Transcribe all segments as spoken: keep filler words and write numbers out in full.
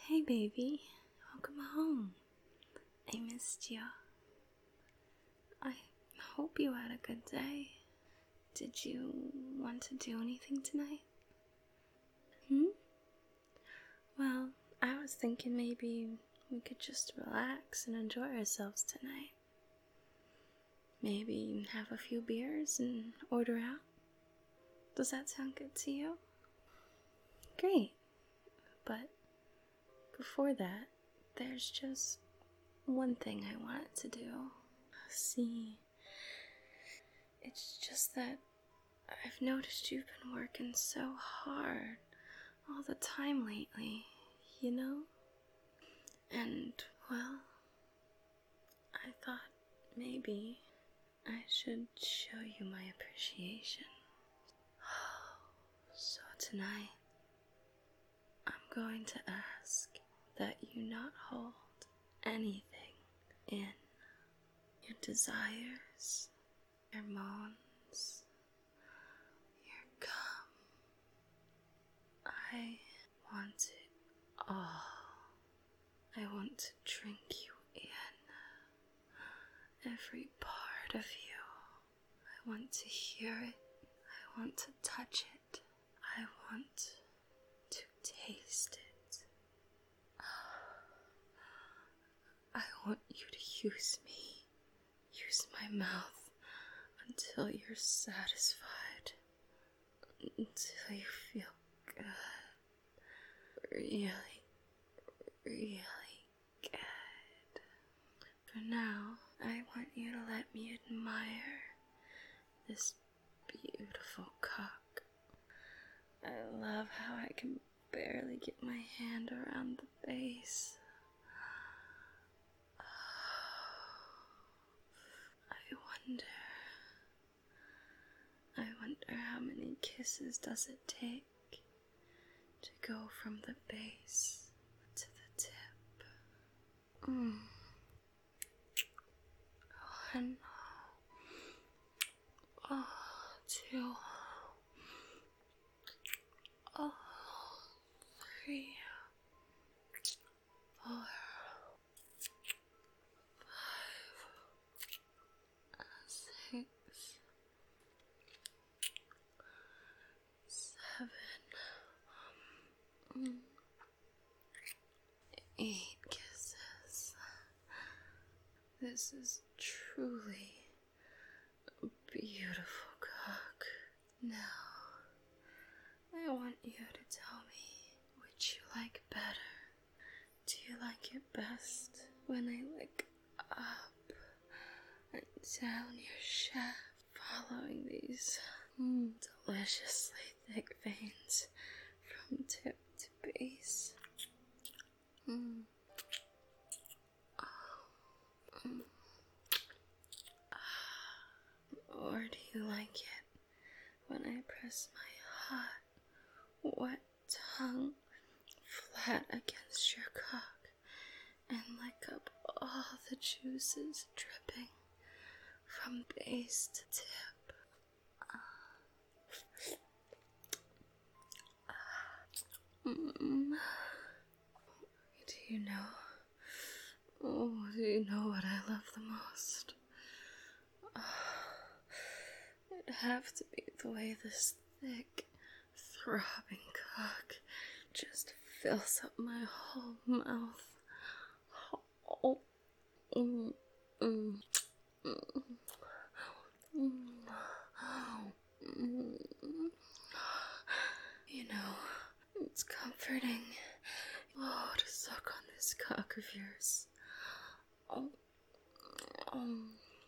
Hey baby, welcome home. I missed you. I hope you had a good day. Did you want to do anything tonight? Hmm? Well, I was thinking maybe we could just relax and enjoy ourselves tonight. Maybe have a few beers and order out. Does that sound good to you? Great. But before that, there's just one thing I wanted to do. See, it's just that I've noticed you've been working so hard all the time lately, you know? And, well, I thought maybe I should show you my appreciation. So tonight, I'm going to ask that you not hold anything in. Your desires, your moans, your cum. I want it all. I want to drink you in. Every part of you. I want to hear it. I want to touch it. I want to taste it. I want you to use me. Use my mouth until you're satisfied. Until you feel good. Really, really good. For now, I want you to let me admire this beautiful cock. I love how I can barely get my hand around the base. I wonder, I wonder how many kisses does it take to go from the base to the tip. Mm. One, oh, two, oh, three, four, six, seven, mm, eight kisses. This is truly a beautiful cock. Now, I want you to tell me which you like better. Do you like it best when I lick up and down your shaft, following these mm, deliciously thick veins from tip to base? Mm. Oh. Mm. Or do you like it when I press my hot, wet tongue flat against your cock and lick up all the juices dripping from base to tip? Mm. Do you know? Oh, do you know what I love the most? Oh, it'd have to be the way this thick, throbbing cock just fills up my whole mouth. Oh, mm, mm, mm, mm, mm. You know, it's comforting, oh, to suck on this cock of yours. Oh, oh,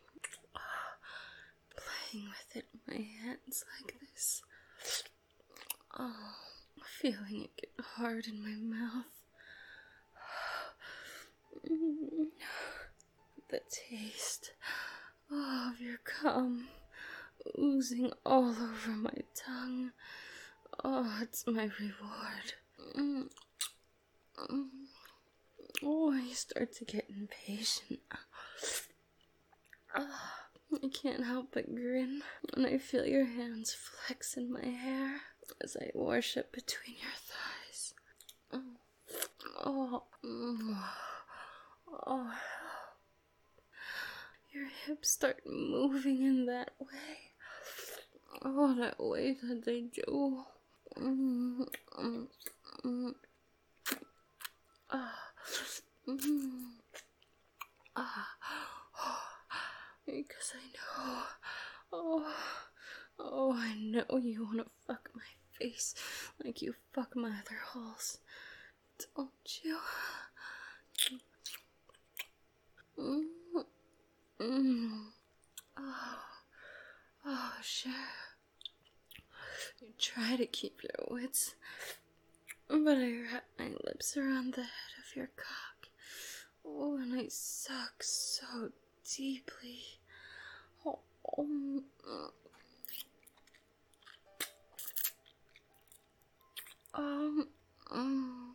playing with it in my hands like this. Oh, feeling it get hard in my mouth. The taste oh, of your cum oozing all over my tongue. Oh, it's my reward. Mm. Mm. Oh, I start to get impatient. Oh, I can't help but grin when I feel your hands flex in my hair as I worship between your thighs. Oh, lips start moving in that way. Oh, that way that they do. Mm, mm, mm. Ah, mm. Ah, because I know. Oh, oh, I know you wanna fuck my face like you fuck my other holes, don't you? Mm, mm. Oh, oh, sure. You try to keep your wits, but I wrap my lips around the head of your cock. Oh, and I suck so deeply. Oh, um, um, um,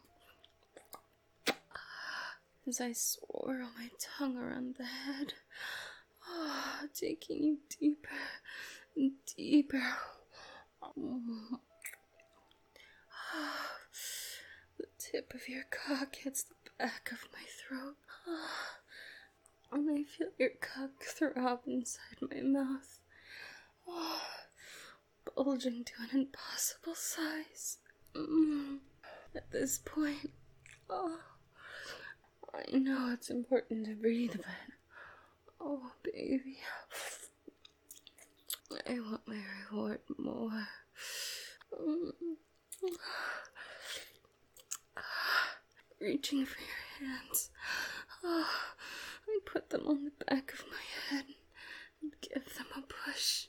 as I swirl my tongue around the head, oh, taking you deeper and deeper. Um, the tip of your cock hits the back of my throat, and I feel your cock throb inside my mouth, oh, bulging to an impossible size. Mm. At this point, oh, I know it's important to breathe, but oh, baby, I want my reward more. Mm. Reaching for your hands, oh, I put them on the back of my head and give them a push.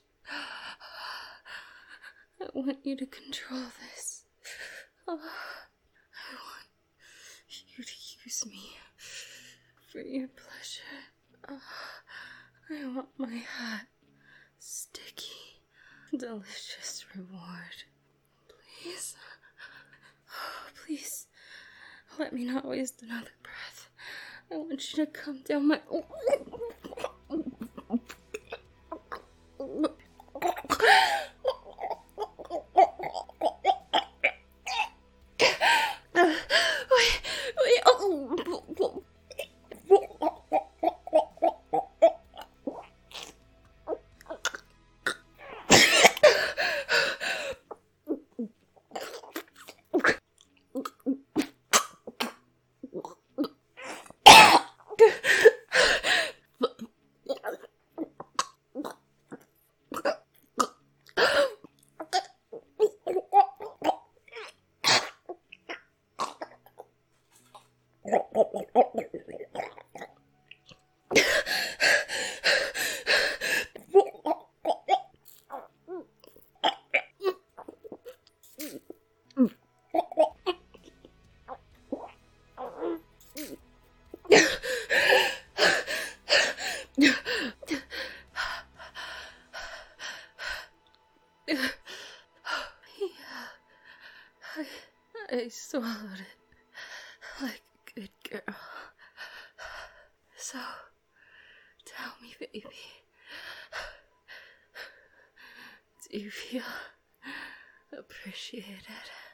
I want you to control this. Oh, I want you to use me for your pleasure. Oh, I want my hot, sticky, delicious reward. Please, oh, please, let me not waste another breath. I want you to come down my... I swallowed it like a good girl. So, tell me, baby, do you feel appreciated?